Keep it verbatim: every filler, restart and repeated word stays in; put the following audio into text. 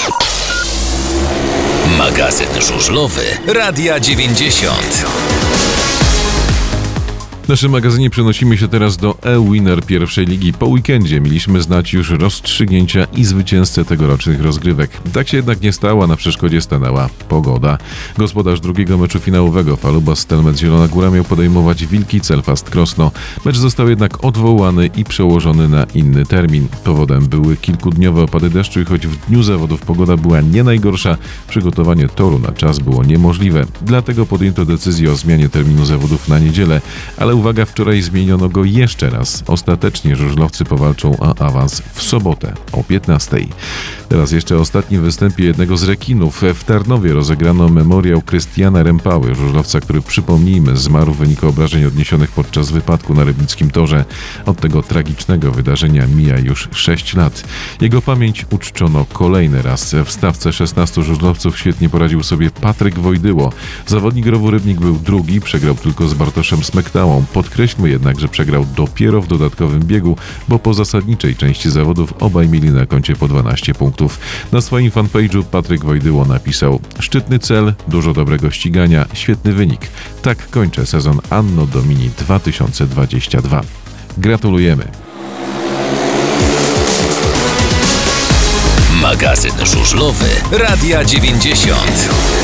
Magazyn żużlowy Radia dziewięćdziesiąt. W naszym magazynie przenosimy się teraz do e-Winner pierwszej ligi. Po weekendzie mieliśmy znać już rozstrzygnięcia i zwycięzcę tegorocznych rozgrywek. Tak się jednak nie stało, na przeszkodzie stanęła pogoda. Gospodarz drugiego meczu finałowego Falubas Stelmet Zielona Góra miał podejmować Wilki Celfast Krosno. Mecz został jednak odwołany i przełożony na inny termin. Powodem były kilkudniowe opady deszczu i choć w dniu zawodów pogoda była nie najgorsza, przygotowanie toru na czas było niemożliwe. Dlatego podjęto decyzję o zmianie terminu zawodów na niedzielę, ale uwaga, wczoraj zmieniono go jeszcze raz. Ostatecznie żużlowcy powalczą o awans w sobotę o piętnastej. Teraz jeszcze o ostatnim występie jednego z rekinów. W Tarnowie rozegrano memoriał Krystiana Rempały, żużlowca, który, przypomnijmy, zmarł w wyniku obrażeń odniesionych podczas wypadku na rybnickim torze. Od tego tragicznego wydarzenia mija już sześć lat. Jego pamięć uczczono kolejny raz. W stawce szesnastu żużlowców świetnie poradził sobie Patryk Wojdyło. Zawodnik Rowu Rybnik był drugi, przegrał tylko z Bartoszem Smektałą. Podkreślmy jednak, że przegrał dopiero w dodatkowym biegu, bo po zasadniczej części zawodów obaj mieli na koncie po dwanaście punktów. Na swoim fanpage'u Patryk Wojdyło napisał: szczytny cel, dużo dobrego ścigania, świetny wynik. Tak kończę sezon Anno Domini dwa tysiące dwudziesty drugi. Gratulujemy. Magazyn żużlowy Radia dziewięćdziesiąt.